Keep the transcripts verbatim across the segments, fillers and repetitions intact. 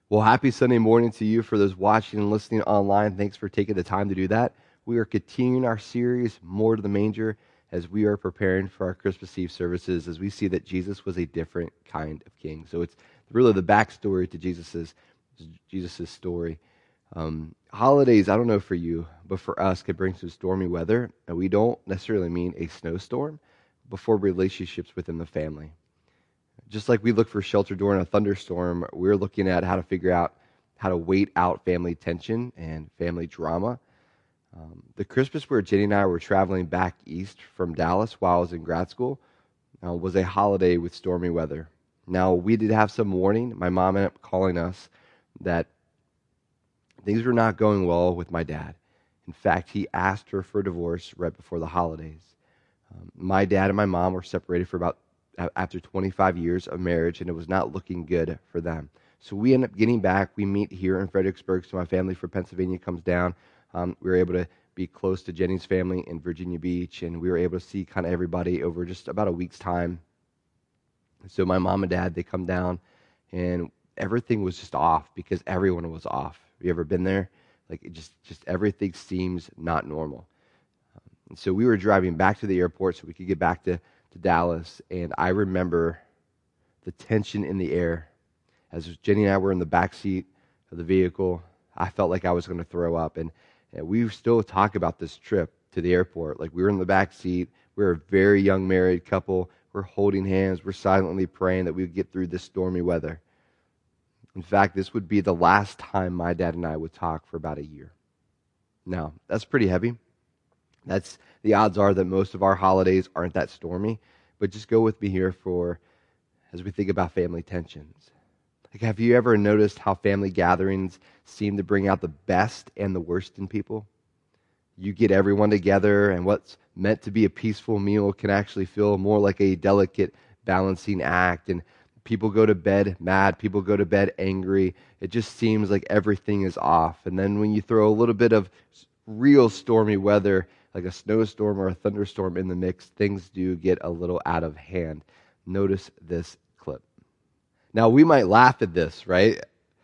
Well, happy Sunday morning to you. For those watching and listening online, thanks for taking the time to do that. We are continuing our series, More to the Manger, as we are preparing for our Christmas Eve services, as we see that Jesus was a different kind of king. So it's really the backstory to Jesus's Jesus's story. Um, holidays, I don't know for you, but for us, could bring some stormy weather, and we don't necessarily mean a snowstorm, but for relationships within the family. Just like we look for shelter during a thunderstorm, we're looking at how to figure out how to wait out family tension and family drama. Um, the Christmas where Jenny and I were traveling back east from Dallas while I was in grad school uh, was a holiday with stormy weather. Now, we did have some warning. My mom ended up calling us that things were not going well with my dad. In fact, he asked her for a divorce right before the holidays. Um, my dad and my mom were separated for about after twenty-five years of marriage, and it was not looking good for them. So we end up getting back. We meet here in Fredericksburg, so my family from Pennsylvania comes down. Um, we were able to be close to Jenny's family in Virginia Beach, and we were able to see kind of everybody over just about a week's time. So my mom and dad, they come down, and everything was just off because everyone was off. Have you ever been there? Like, it just, just everything seems not normal. Um, and so we were driving back to the airport so we could get back to to Dallas, and I remember the tension in the air. As Jenny and I were in the back seat of the vehicle, I felt like I was going to throw up, and, and we still talk about this trip to the airport. Like, we were in the back seat, we were a very young married couple, we're holding hands, we're silently praying that we would get through this stormy weather. In fact, this would be the last time my dad and I would talk for about a year. Now, that's pretty heavy. That's the odds are that most of our holidays aren't that stormy, but just go with me here for as we think about family tensions. Like, have you ever noticed how family gatherings seem to bring out the best and the worst in people? You get everyone together, and what's meant to be a peaceful meal can actually feel more like a delicate balancing act, and people go to bed mad, people go to bed angry. It just seems like everything is off. And then when you throw a little bit of real stormy weather, like a snowstorm or a thunderstorm in the mix, things do get a little out of hand. Notice this clip. Now, we might laugh at this, right?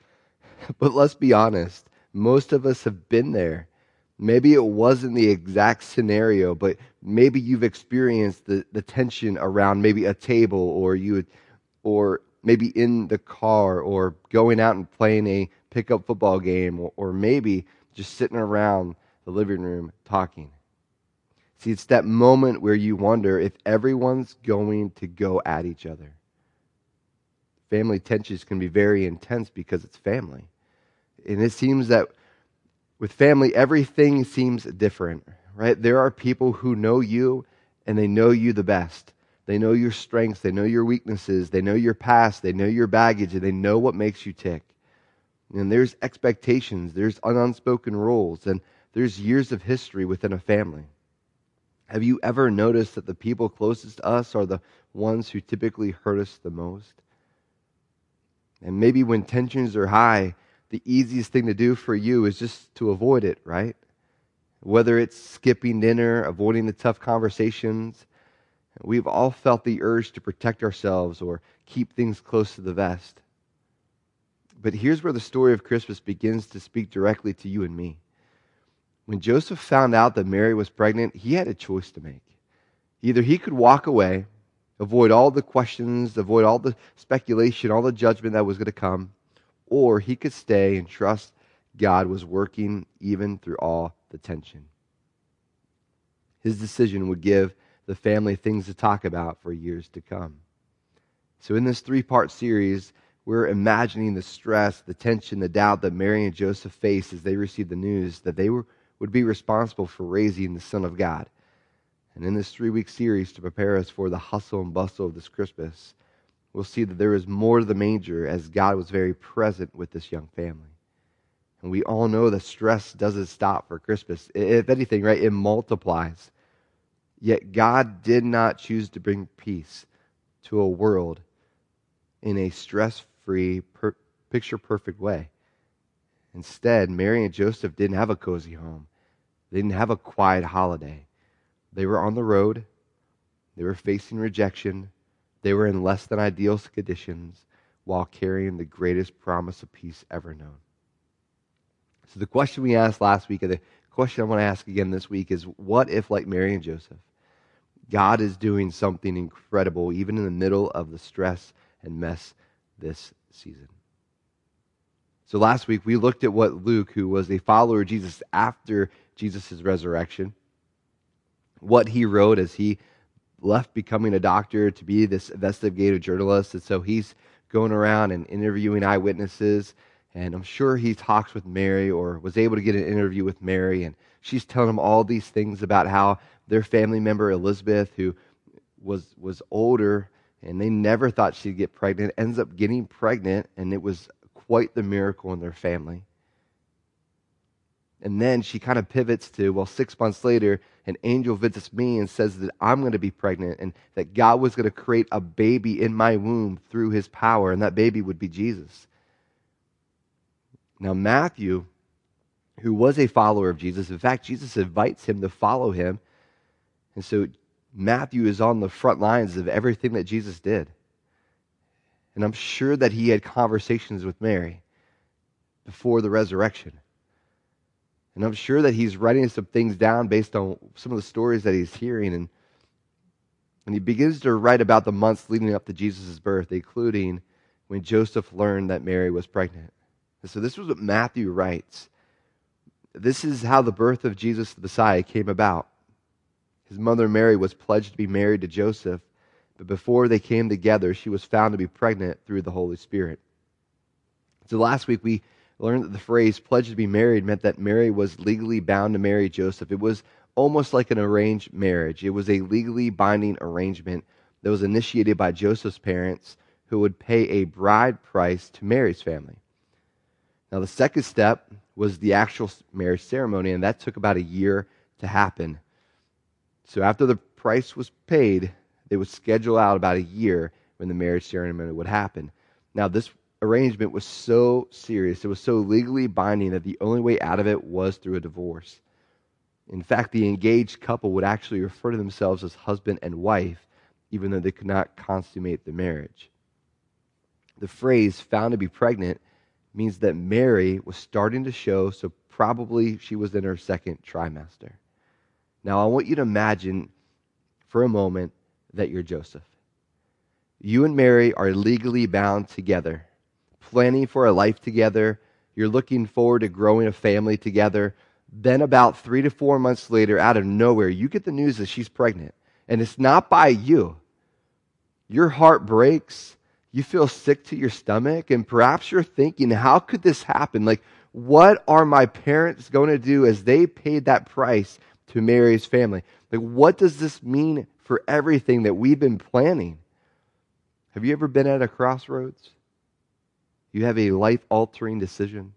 But let's be honest. Most of us have been there. Maybe it wasn't the exact scenario, but maybe you've experienced the, the tension around maybe a table, or you, or maybe in the car, or going out and playing a pickup football game, or, or maybe just sitting around the living room talking. See, it's that moment where you wonder if everyone's going to go at each other. Family tensions can be very intense because it's family. And it seems that with family, everything seems different, right? There are people who know you, and they know you the best. They know your strengths, they know your weaknesses, they know your past, they know your baggage, and they know what makes you tick. And there's expectations, there's unspoken rules, and there's years of history within a family. Have you ever noticed that the people closest to us are the ones who typically hurt us the most? And maybe when tensions are high, the easiest thing to do for you is just to avoid it, right? Whether it's skipping dinner, avoiding the tough conversations, we've all felt the urge to protect ourselves or keep things close to the vest. But here's where the story of Christmas begins to speak directly to you and me. When Joseph found out that Mary was pregnant, he had a choice to make. Either he could walk away, avoid all the questions, avoid all the speculation, all the judgment that was going to come, or he could stay and trust God was working even through all the tension. His decision would give the family things to talk about for years to come. So in this three-part series, we're imagining the stress, the tension, the doubt that Mary and Joseph faced as they received the news that they were would be responsible for raising the Son of God. And in this three-week series to prepare us for the hustle and bustle of this Christmas, we'll see that there is more to the manger as God was very present with this young family. And we all know that stress doesn't stop for Christmas. If anything, right, it multiplies. Yet God did not choose to bring peace to a world in a stress-free, per- picture-perfect way. Instead, Mary and Joseph didn't have a cozy home. They didn't have a quiet holiday. They were on the road. They were facing rejection. They were in less than ideal conditions while carrying the greatest promise of peace ever known. So the question we asked last week, and the question I want to ask again this week is, what if, like Mary and Joseph, God is doing something incredible even in the middle of the stress and mess this season? So last week we looked at what Luke, who was a follower of Jesus after Jesus' resurrection, what he wrote as he left becoming a doctor to be this investigative journalist. And so he's going around and interviewing eyewitnesses. And I'm sure he talks with Mary, or was able to get an interview with Mary. And she's telling him all these things about how their family member, Elizabeth, who was, was older, and they never thought she'd get pregnant, ends up getting pregnant. And it was quite the miracle in their family. And then she kind of pivots to, well, six months later, an angel visits me and says that I'm going to be pregnant and that God was going to create a baby in my womb through his power, and that baby would be Jesus. Now, Matthew, who was a follower of Jesus, in fact, Jesus invites him to follow him. And so Matthew is on the front lines of everything that Jesus did. And I'm sure that he had conversations with Mary before the resurrection. And I'm sure that he's writing some things down based on some of the stories that he's hearing. And, and he begins to write about the months leading up to Jesus' birth, including when Joseph learned that Mary was pregnant. And so this was what Matthew writes. This is how the birth of Jesus the Messiah came about. His mother Mary was pledged to be married to Joseph, but before they came together, she was found to be pregnant through the Holy Spirit. So last week we learned that the phrase pledged to be married meant that Mary was legally bound to marry Joseph. It was almost like an arranged marriage. It was a legally binding arrangement that was initiated by Joseph's parents, who would pay a bride price to Mary's family. Now the second step was the actual marriage ceremony, and that took about a year to happen. So after the price was paid, they would schedule out about a year when the marriage ceremony would happen. Now this arrangement was so serious, it was so legally binding, that the only way out of it was through a divorce. In fact, the engaged couple would actually refer to themselves as husband and wife, even though they could not consummate the marriage. The phrase found to be pregnant means that Mary was starting to show, so probably she was in her second trimester. Now I want you to imagine for a moment that you're Joseph. You and Mary are legally bound together, planning for a life together. You're looking forward to growing a family together. Then about three to four months later, out of nowhere, you get the news that she's pregnant. And it's not by you. Your heart breaks. You feel sick to your stomach. And perhaps you're thinking, how could this happen? Like, what are my parents going to do as they paid that price to Mary's family? Like, what does this mean for everything that we've been planning? Have you ever been at a crossroads? You have a life-altering decision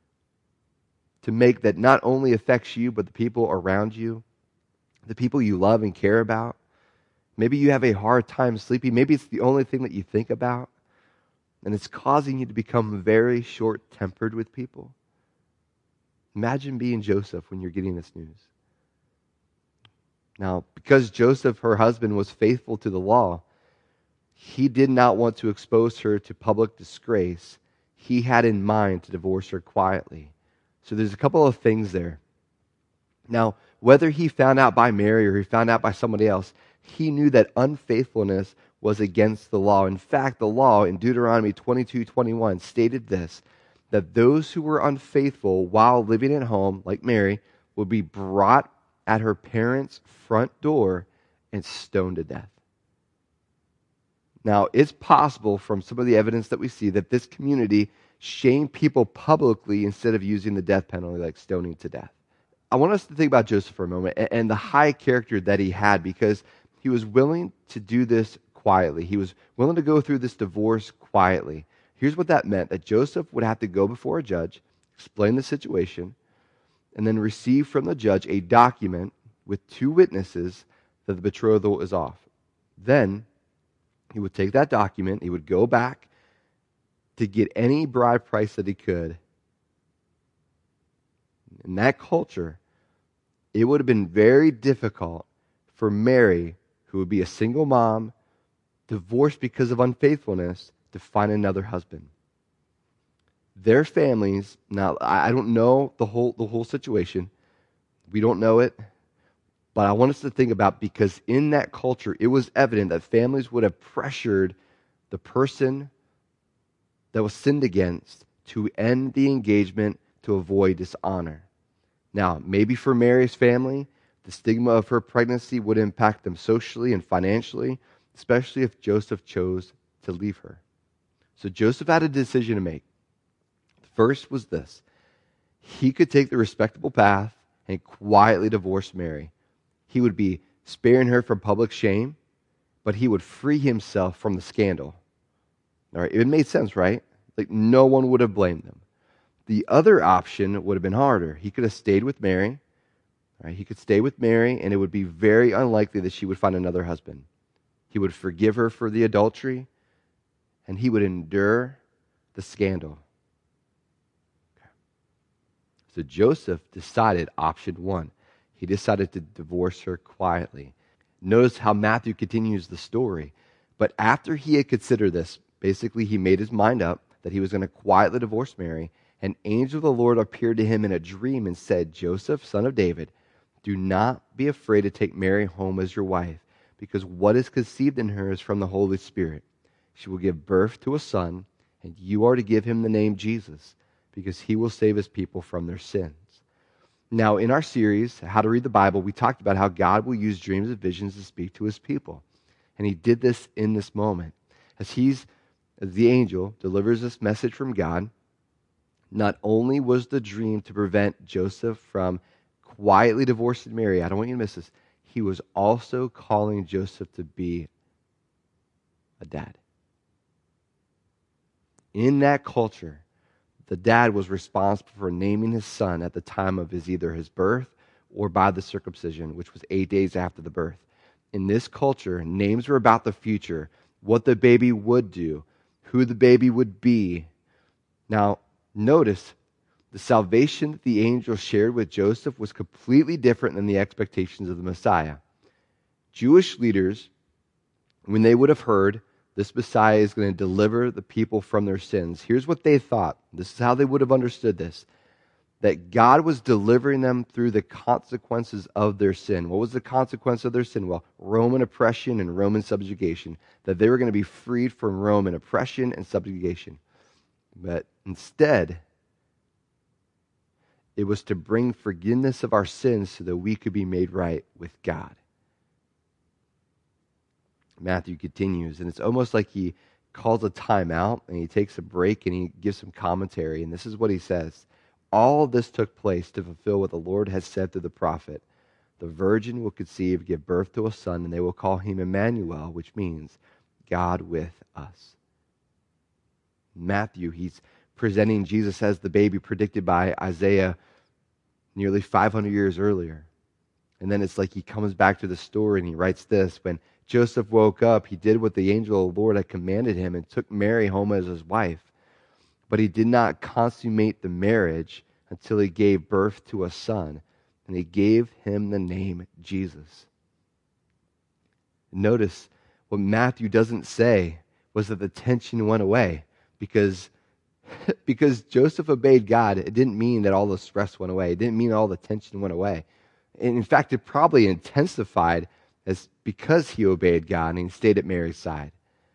to make that not only affects you, but the people around you, the people you love and care about. Maybe you have a hard time sleeping. Maybe it's the only thing that you think about, and it's causing you to become very short-tempered with people. Imagine being Joseph when you're getting this news. Now, because Joseph, her husband, was faithful to the law, he did not want to expose her to public disgrace. He had in mind to divorce her quietly. So there's a couple of things there. Now, whether he found out by Mary or he found out by somebody else, he knew that unfaithfulness was against the law. In fact, the law in Deuteronomy twenty-two twenty-one stated this, that those who were unfaithful while living at home, like Mary, would be brought at her parents' front door and stoned to death. Now, it's possible from some of the evidence that we see that this community shamed people publicly instead of using the death penalty, like stoning to death. I want us to think about Joseph for a moment and the high character that he had, because he was willing to do this quietly. He was willing to go through this divorce quietly. Here's what that meant, that Joseph would have to go before a judge, explain the situation, and then receive from the judge a document with two witnesses that the betrothal is off. Then he would take that document, he would go back to get any bride price that he could. In that culture, it would have been very difficult for Mary, who would be a single mom, divorced because of unfaithfulness, to find another husband. Their families, now I don't know the whole the whole situation. We don't know it. But I want us to think about, because in that culture, it was evident that families would have pressured the person that was sinned against to end the engagement to avoid dishonor. Now, maybe for Mary's family, the stigma of her pregnancy would impact them socially and financially, especially if Joseph chose to leave her. So Joseph had a decision to make. First was this: he could take the respectable path and quietly divorce Mary. He would be sparing her from public shame, but he would free himself from the scandal. All right, it made sense, right? Like, no one would have blamed them. The other option would have been harder. He could have stayed with Mary. Right? He could stay with Mary, and it would be very unlikely that she would find another husband. He would forgive her for the adultery, and he would endure the scandal. Okay. So Joseph decided option one. He decided to divorce her quietly. Notice how Matthew continues the story. But after he had considered this, basically he made his mind up that he was going to quietly divorce Mary. An angel of the Lord appeared to him in a dream and said, "Joseph, son of David, do not be afraid to take Mary home as your wife, because what is conceived in her is from the Holy Spirit. She will give birth to a son, and you are to give him the name Jesus, because he will save his people from their sins." Now, in our series, How to Read the Bible, we talked about how God will use dreams and visions to speak to his people. And he did this in this moment. As he's, as the angel delivers this message from God, not only was the dream to prevent Joseph from quietly divorcing Mary, I don't want you to miss this, he was also calling Joseph to be a dad. In that culture, the dad was responsible for naming his son at the time of his either his birth or by the circumcision, which was eight days after the birth. In this culture, names were about the future, what the baby would do, who the baby would be. Now, notice the salvation that the angel shared with Joseph was completely different than the expectations of the Messiah. Jewish leaders, when they would have heard this Messiah is going to deliver the people from their sins, here's what they thought. This is how they would have understood this: that God was delivering them through the consequences of their sin. What was the consequence of their sin? Well, Roman oppression and Roman subjugation. That they were going to be freed from Roman oppression and subjugation. But instead, it was to bring forgiveness of our sins so that we could be made right with God. Matthew continues, and it's almost like he calls a timeout and he takes a break and he gives some commentary. And this is what he says: "All this took place to fulfill what the Lord has said through the prophet. The virgin will conceive, give birth to a son, and they will call him Emmanuel," which means God with us. Matthew, he's presenting Jesus as the baby predicted by Isaiah nearly five hundred years earlier. And then it's like he comes back to the story and he writes this: "When Joseph woke up, he did what the angel of the Lord had commanded him and took Mary home as his wife. But he did not consummate the marriage until he gave birth to a son, and he gave him the name Jesus." Notice what Matthew doesn't say was that the tension went away because, because Joseph obeyed God. It didn't mean that all the stress went away. It didn't mean all the tension went away. And in fact, it probably intensified as because he obeyed God and he stayed at Mary's side.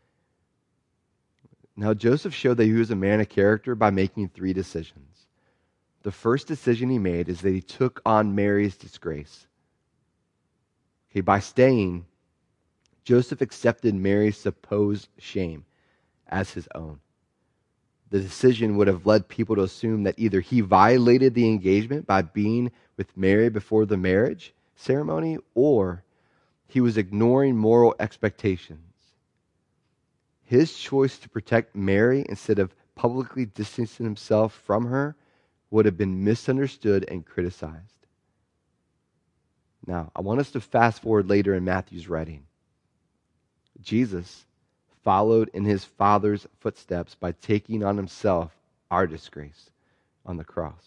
Now, Joseph showed that he was a man of character by making three decisions. The first decision he made is that he took on Mary's disgrace. Okay, by staying, Joseph accepted Mary's supposed shame as his own. The decision would have led people to assume that either he violated the engagement by being with Mary before the marriage ceremony, or he was ignoring moral expectations. His choice to protect Mary instead of publicly distancing himself from her would have been misunderstood and criticized. Now, I want us to fast forward later in Matthew's writing. Jesus followed in his Father's footsteps by taking on himself our disgrace on the cross.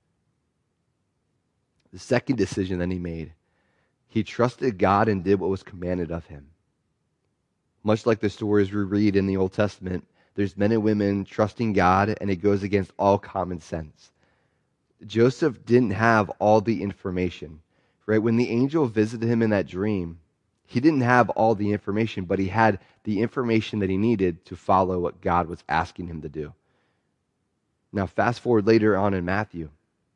The second decision that he made, he trusted God and did what was commanded of him. Much like the stories we read in the Old Testament, There's men and women trusting God, and it goes against all common sense. Joseph didn't have all the information, right? When the angel visited him in that dream, he didn't have all the information, but he had the information that he needed to follow what God was asking him to do. Now, fast forward later on in Matthew,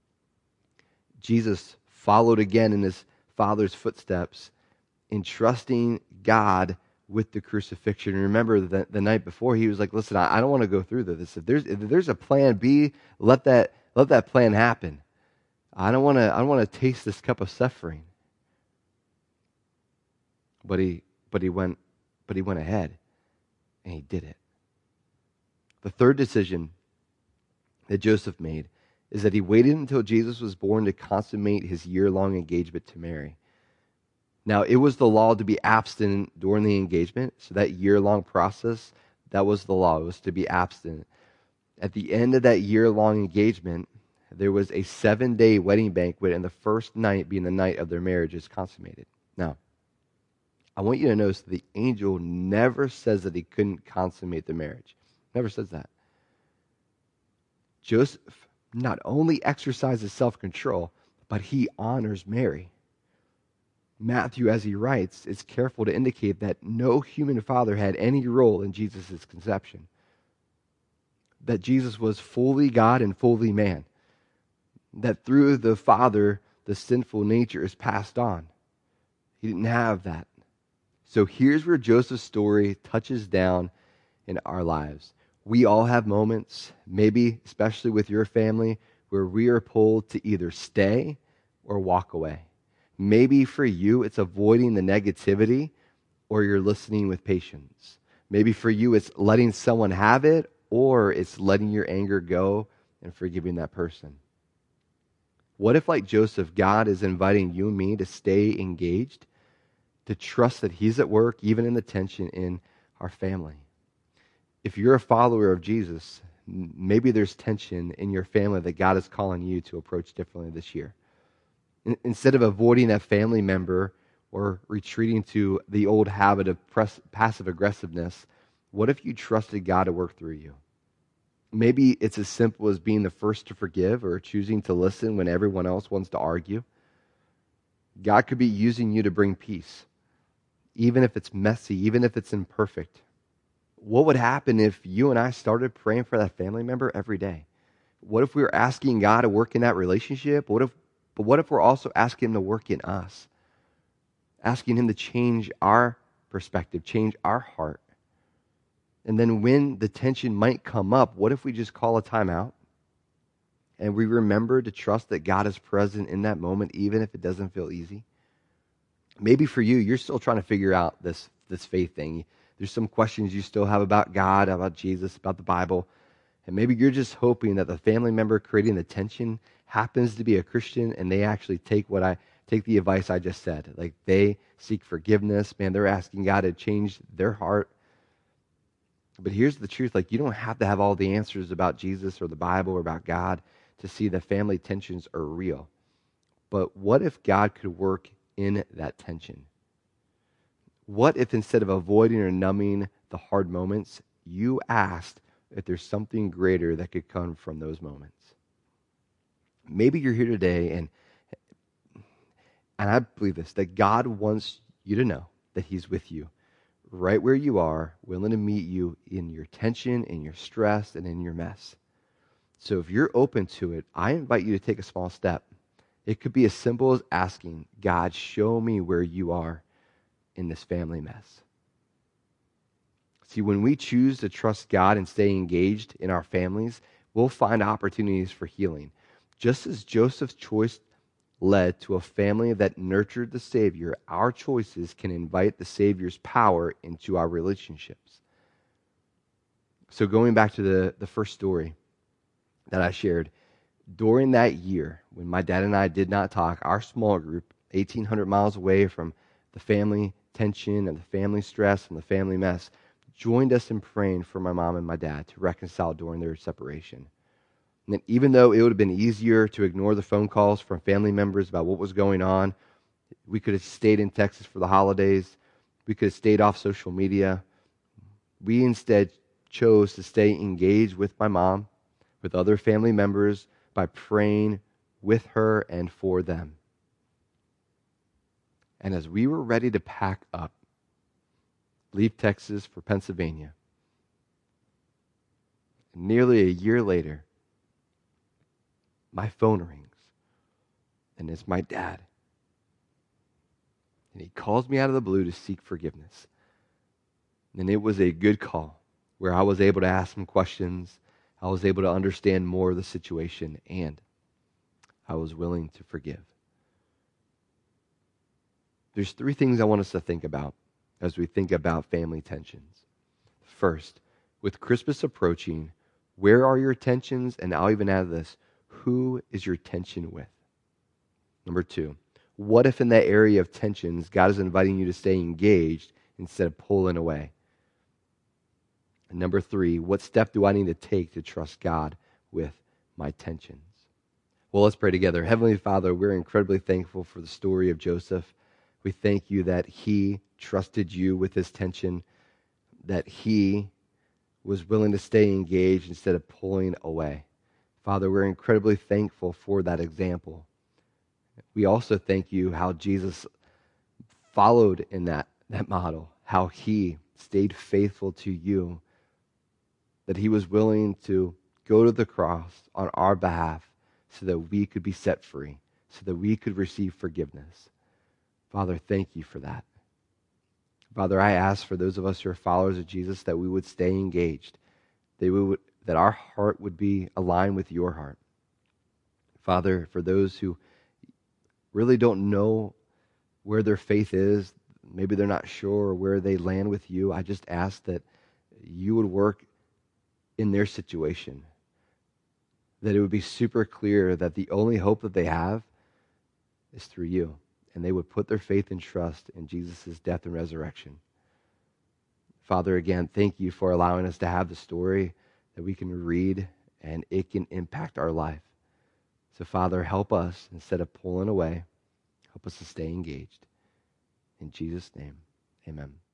Jesus followed again in his Father's footsteps in trusting God with the crucifixion. Remember the, the night before, he was like, listen, I, I don't want to go through this. If there's, if there's a plan B, let that, let that plan happen. I don't want to, I don't want to taste this cup of suffering. But he, but he went, but he went ahead and he did it. The third decision that Joseph made is that he waited until Jesus was born to consummate his year-long engagement to Mary. Now, it was the law to be abstinent during the engagement, so that year-long process, that was the law. It was to be abstinent. At the end of that year-long engagement, there was a seven-day wedding banquet, and the first night being the night of their marriage is consummated. Now, I want you to notice that the angel never says that he couldn't consummate the marriage. Never says that. Joseph not only exercises self-control, but he honors Mary. Matthew, as he writes, is careful to indicate that no human father had any role in Jesus' conception. That Jesus was fully God and fully man. That through the Father, the sinful nature is passed on. He didn't have that. So here's where Joseph's story touches down in our lives. We all have moments, maybe especially with your family, where we are pulled to either stay or walk away. Maybe for you, it's avoiding the negativity or you're listening with patience. Maybe for you, it's letting someone have it or it's letting your anger go and forgiving that person. What if, like Joseph, God is inviting you and me to stay engaged, to trust that he's at work, even in the tension in our family? If you're a follower of Jesus, maybe there's tension in your family that God is calling you to approach differently this year. Instead of avoiding that family member or retreating to the old habit of press, passive aggressiveness, what if you trusted God to work through you? Maybe it's as simple as being the first to forgive or choosing to listen when everyone else wants to argue. God could be using you to bring peace, even if it's messy, even if it's imperfect. What would happen if you and I started praying for that family member every day? What if we were asking God to work in that relationship? What if, but what if we're also asking him to work in us? Asking him to change our perspective, change our heart. And then when the tension might come up, what if we just call a timeout? And we remember to trust that God is present in that moment, even if it doesn't feel easy? Maybe for you, you're still trying to figure out this, this faith thing. There's some questions you still have about God, about Jesus, about the Bible. And maybe you're just hoping that the family member creating the tension happens to be a Christian and they actually take what I take the advice I just said. Like they seek forgiveness. Man, they're asking God to change their heart. But here's the truth. Like you don't have to have all the answers about Jesus or the Bible or about God to see that family tensions are real. But what if God could work in that tension? What if instead of avoiding or numbing the hard moments, you asked if there's something greater that could come from those moments? Maybe you're here today and and I believe this, that God wants you to know that he's with you right where you are, willing to meet you in your tension, in your stress, and in your mess. So if you're open to it, I invite you to take a small step. It could be as simple as asking, God, show me where you are in this family mess. See, when we choose to trust God and stay engaged in our families, we'll find opportunities for healing. Just as Joseph's choice led to a family that nurtured the Savior, our choices can invite the Savior's power into our relationships. So going back to the, the first story that I shared, during that year, when my dad and I did not talk, our small group, eighteen hundred miles away from the family tension and the family stress and the family mess, joined us in praying for my mom and my dad to reconcile during their separation. And then even though it would have been easier to ignore the phone calls from family members about what was going on, we could have stayed in Texas for the holidays, we could have stayed off social media, we instead chose to stay engaged with my mom, with other family members, by praying with her and for them. And as we were ready to pack up, leave Texas for Pennsylvania, nearly a year later, my phone rings, and it's my dad. And he calls me out of the blue to seek forgiveness. And it was a good call where I was able to ask him questions. I was able to understand more of the situation, and I was willing to forgive. There's three things I want us to think about as we think about family tensions. First, with Christmas approaching, where are your tensions? And I'll even add this, who is your tension with? Number two, what if in that area of tensions, God is inviting you to stay engaged instead of pulling away? And number three, what step do I need to take to trust God with my tensions? Well, let's pray together. Heavenly Father, we're incredibly thankful for the story of Joseph. We thank you that he trusted you with his tension, that he was willing to stay engaged instead of pulling away. Father, we're incredibly thankful for that example. We also thank you how Jesus followed in that, that model, how he stayed faithful to you, that he was willing to go to the cross on our behalf so that we could be set free, so that we could receive forgiveness. Father, thank you for that. Father, I ask for those of us who are followers of Jesus that we would stay engaged, that, we would, that our heart would be aligned with your heart. Father, for those who really don't know where their faith is, maybe they're not sure where they land with you, I just ask that you would work in their situation, that it would be super clear that the only hope that they have is through you, and they would put their faith and trust in Jesus' death and resurrection. Father, again, thank you for allowing us to have the story that we can read and it can impact our life. So, Father, help us instead of pulling away, help us to stay engaged. In Jesus' name, amen.